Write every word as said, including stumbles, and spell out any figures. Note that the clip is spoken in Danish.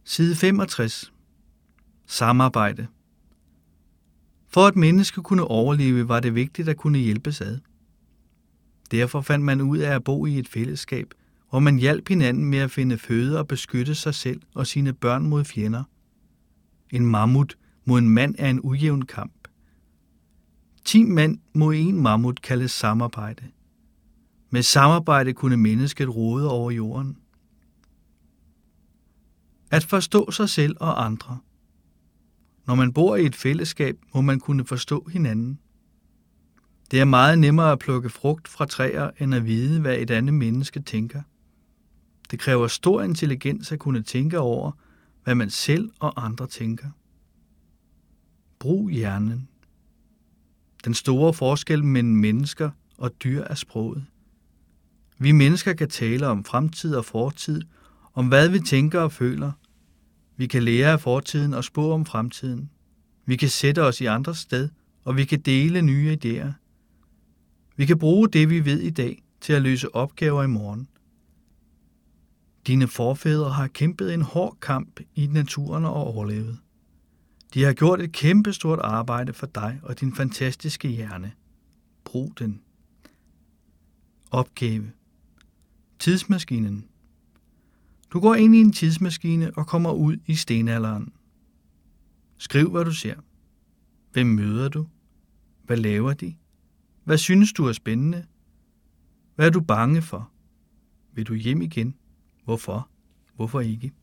Side femogtres. Samarbejde. For at mennesker kunne overleve, var det vigtigt at kunne hjælpes ad. Derfor fandt man ud af at bo i et fællesskab, hvor man hjalp hinanden med at finde føde og beskytte sig selv og sine børn mod fjender. En mammut mod en mand er en ujævn kamp. Ti mand mod en mammut kaldes samarbejde. Med samarbejde kunne mennesket råde over jorden. At forstå sig selv og andre. Når man bor i et fællesskab, må man kunne forstå hinanden. Det er meget nemmere at plukke frugt fra træer, end at vide, hvad et andet menneske tænker. Det kræver stor intelligens at kunne tænke over, hvad man selv og andre tænker. Brug hjernen. Den store forskel mellem mennesker og dyr er sproget. Vi mennesker kan tale om fremtid og fortid, om hvad vi tænker og føler. Vi kan lære af fortiden og spå om fremtiden. Vi kan sætte os i andres sted, og vi kan dele nye idéer. Vi kan bruge det, vi ved i dag, til at løse opgaver i morgen. Dine forfædre har kæmpet en hård kamp i naturen og overlevet. De har gjort et kæmpestort arbejde for dig og din fantastiske hjerne. Brug den. Opgave. Tidsmaskinen. Du går ind i en tidsmaskine og kommer ud i stenalderen. Skriv, hvad du ser. Hvem møder du? Hvad laver de? Hvad synes du er spændende? Hvad er du bange for? Vil du hjem igen? Hvorfor? Hvorfor ikke?